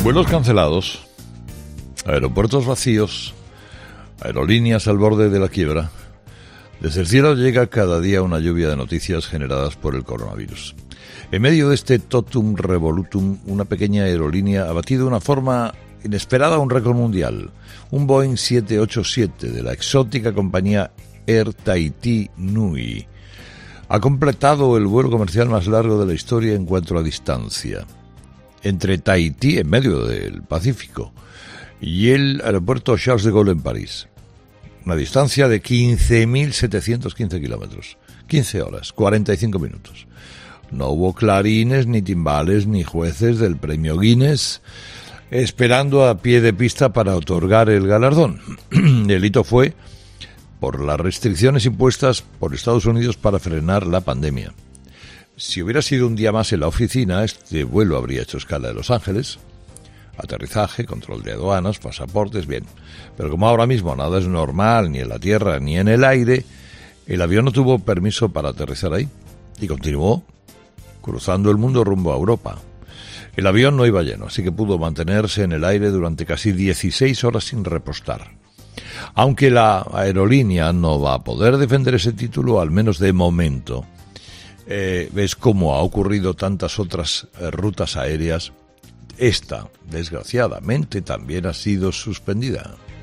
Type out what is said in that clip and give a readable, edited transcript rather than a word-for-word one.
Vuelos cancelados, aeropuertos vacíos, aerolíneas al borde de la quiebra. Desde el cielo llega cada día una lluvia de noticias generadas por el coronavirus. En medio de este totum revolutum, una pequeña aerolínea ha batido de una forma inesperada un récord mundial. Un Boeing 787 de la exótica compañía Air Tahiti Nui ha completado el vuelo comercial más largo de la historia en cuanto a distancia. Entre Tahití, en medio del Pacífico, y el aeropuerto Charles de Gaulle en París. Una distancia de 15.715 kilómetros. 15 horas, 45 minutos. No hubo clarines, ni timbales, ni jueces del premio Guinness esperando a pie de pista para otorgar el galardón. El hito fue por las restricciones impuestas por Estados Unidos para frenar la pandemia. Si hubiera sido un día más en la oficina, este vuelo habría hecho escala de Los Ángeles, aterrizaje, control de aduanas, pasaportes, bien. Pero como ahora mismo nada es normal, ni en la tierra ni en el aire, el avión no tuvo permiso para aterrizar ahí y continuó cruzando el mundo rumbo a Europa. El avión no iba lleno, así que pudo mantenerse en el aire durante casi 16 horas sin repostar. Aunque la aerolínea no va a poder defender ese título, al menos de momento. Ves cómo ha ocurrido tantas otras rutas aéreas. Esta, desgraciadamente, también ha sido suspendida.